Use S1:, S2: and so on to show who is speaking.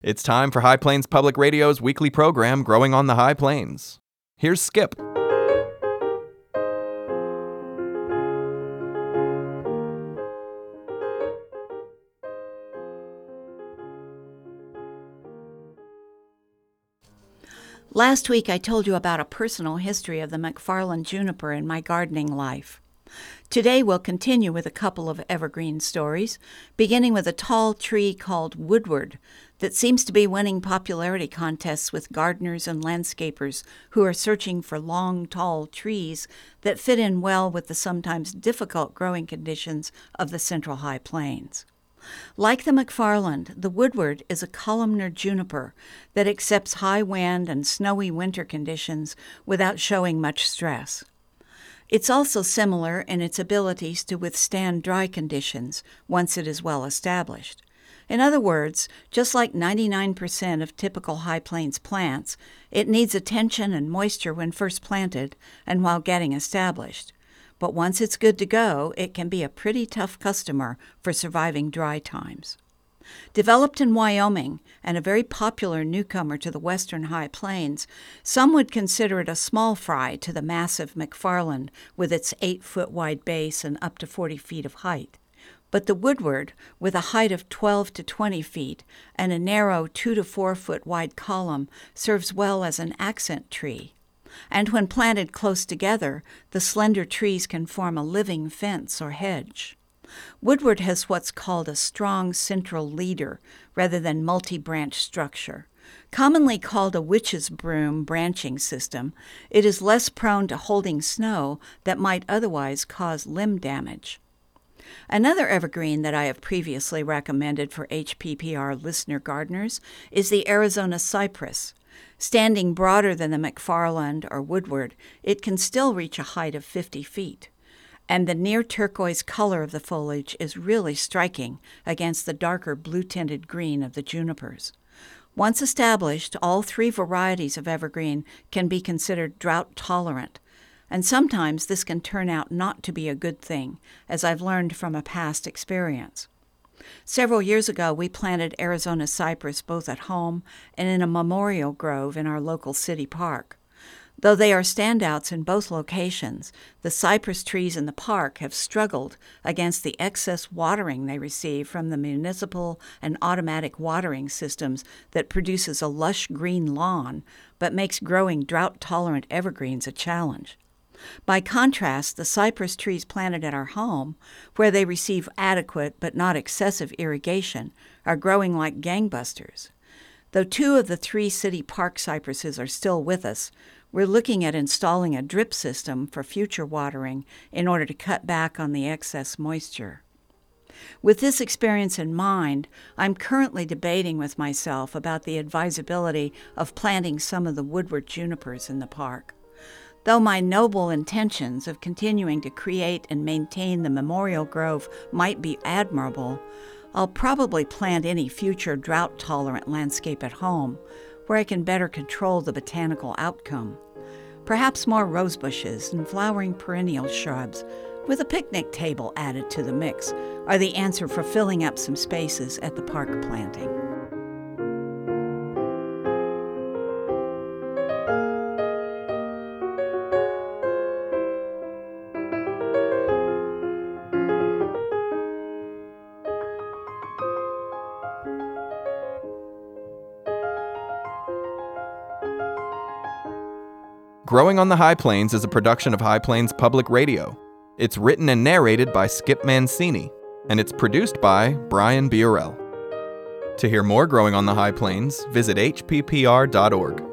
S1: It's time for High Plains Public Radio's weekly program, Growing on the High Plains. Here's Skip.
S2: Last week I told you about a personal history of the McFarland juniper in my gardening life. Today we'll continue with a couple of evergreen stories, beginning with a tall tree called Woodward that seems to be winning popularity contests with gardeners and landscapers who are searching for long, tall trees that fit in well with the sometimes difficult growing conditions of the Central High Plains. Like the McFarland, the Woodward is a columnar juniper that accepts high wind and snowy winter conditions without showing much stress. It's also similar in its abilities to withstand dry conditions once it is well established. In other words, just like 99% of typical High Plains plants, it needs attention and moisture when first planted and while getting established. But once it's good to go, it can be a pretty tough customer for surviving dry times. Developed in Wyoming and a very popular newcomer to the western High Plains, some would consider it a small fry to the massive McFarland with its 8-foot-wide base and up to 40 feet of height. But the Woodward, with a height of 12 to 20 feet and a narrow 2 to 4 foot wide column, serves well as an accent tree. And when planted close together, the slender trees can form a living fence or hedge. Woodward has what's called a strong central leader rather than multi-branch structure. Commonly called a witch's broom branching system, it is less prone to holding snow that might otherwise cause limb damage. Another evergreen that I have previously recommended for HPPR listener gardeners is the Arizona cypress. Standing broader than the McFarland or Woodward, it can still reach a height of 50 feet. And the near turquoise color of the foliage is really striking against the darker blue-tinted green of the junipers. Once established, all three varieties of evergreen can be considered drought-tolerant, and sometimes this can turn out not to be a good thing, as I've learned from a past experience. Several years ago, we planted Arizona cypress both at home and in a memorial grove in our local city park. Though they are standouts in both locations, the cypress trees in the park have struggled against the excess watering they receive from the municipal and automatic watering systems that produces a lush green lawn, but makes growing drought-tolerant evergreens a challenge. By contrast, the cypress trees planted at our home, where they receive adequate but not excessive irrigation, are growing like gangbusters. Though 2 of the 3 city park cypresses are still with us, we're looking at installing a drip system for future watering in order to cut back on the excess moisture. With this experience in mind, I'm currently debating with myself about the advisability of planting some of the Woodward junipers in the park. Though my noble intentions of continuing to create and maintain the memorial grove might be admirable, I'll probably plant any future drought-tolerant landscape at home, where I can better control the botanical outcome. Perhaps more rose bushes and flowering perennial shrubs, with a picnic table added to the mix, are the answer for filling up some spaces at the park planting.
S1: Growing on the High Plains is a production of High Plains Public Radio. It's written and narrated by Skip Mancini, and it's produced by Brian Biorel. To hear more Growing on the High Plains, visit hppr.org.